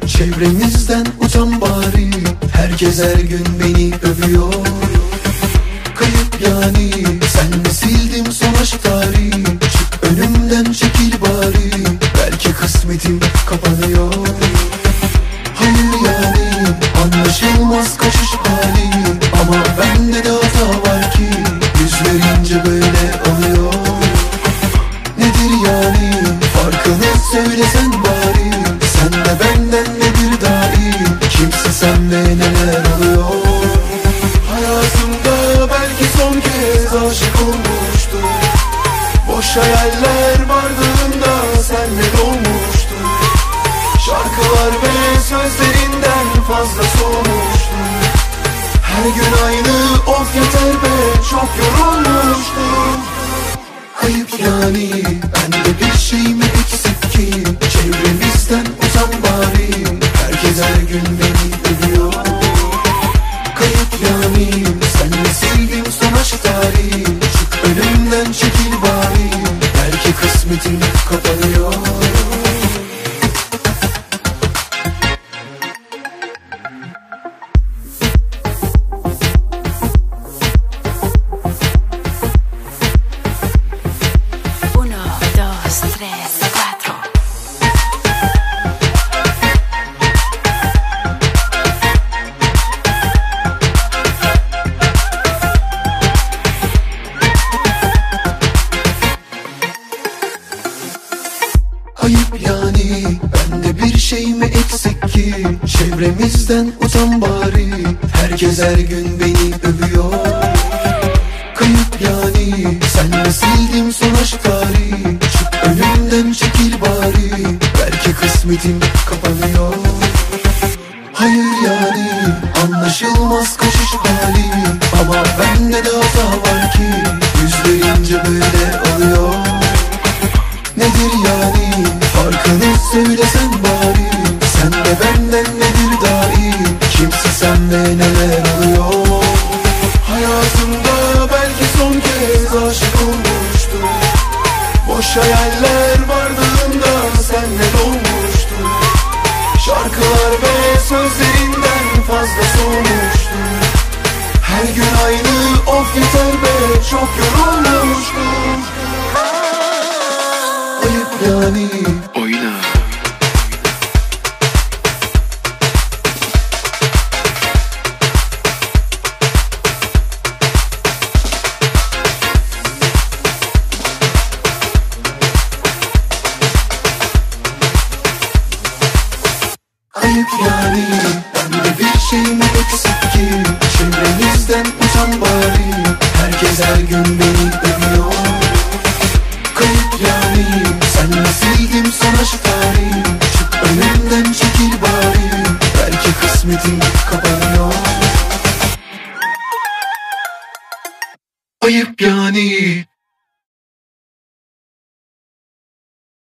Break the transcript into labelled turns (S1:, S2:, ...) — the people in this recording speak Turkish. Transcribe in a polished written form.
S1: Çevremizden utan bari. Herkes her gün beni övüyor. Kayıp yani, senle sildim son aşk tarihi. Çık önümden, çekil bari. Belki kısmetim kapanıyor. Hayır yani, anlaşılmaz kaçış hali. Ama bende de hata var ki yüz verince böyle oluyor. Nedir yani, farkını söylesen bari. Sen de benden nedir dahi? Kimse senle neler oluyor? Hayatımda belki son kez aşık olmuştum. Boş hayaller vardığında senle dolmuştum. Şarkılar ve sözlerinden fazla soğumuştum. Her gün aynı of yeter be, çok yorulmuştum. Ayıp yani, bende bir şey mi eksik ki? Çevremizden utan bari. Herkes her gün beni övüyor. Kayıp yani, senle sildim son aşk tarihi. Çık önümden, çekil bari. Belki kısmetim kapanıyor. Ayıp yani, bende bir şey mi eksik ki? Çevremizden utan bari. Herkes her gün beni övüyor. Kayıp yani, senle sildim son aşk tarihi. Çık önümden, çekil bari. Belki kısmetim kapanıyor. Hayır yani, anlaşılmaz kaçış hali. Ama bende de hata var ki yüz verince böyle oluyor. Nedir yani, farkını söylesen bari. Sen de benden nedir dahi? Kimse senle neler oluyor? Hayatımda belki son kez aşık olmuştum. Boş hayaller vardığında senle dolmuştum. Şarkılar ve sözlerinden fazla soğumuştum. Her gün aynı of yeter be, çok yorulmuştum. Ayıp yani.
S2: Oyna.
S1: Ayıp yani, bende bir şey mi eksik ki? Çevremizden utan bari. Herkes her gün beni övüyor. Kayıp yani, senle sildim son aşk tarihi. Çık önümden, çekil bari. Belki kısmetim kapanıyor. Ayıp yani.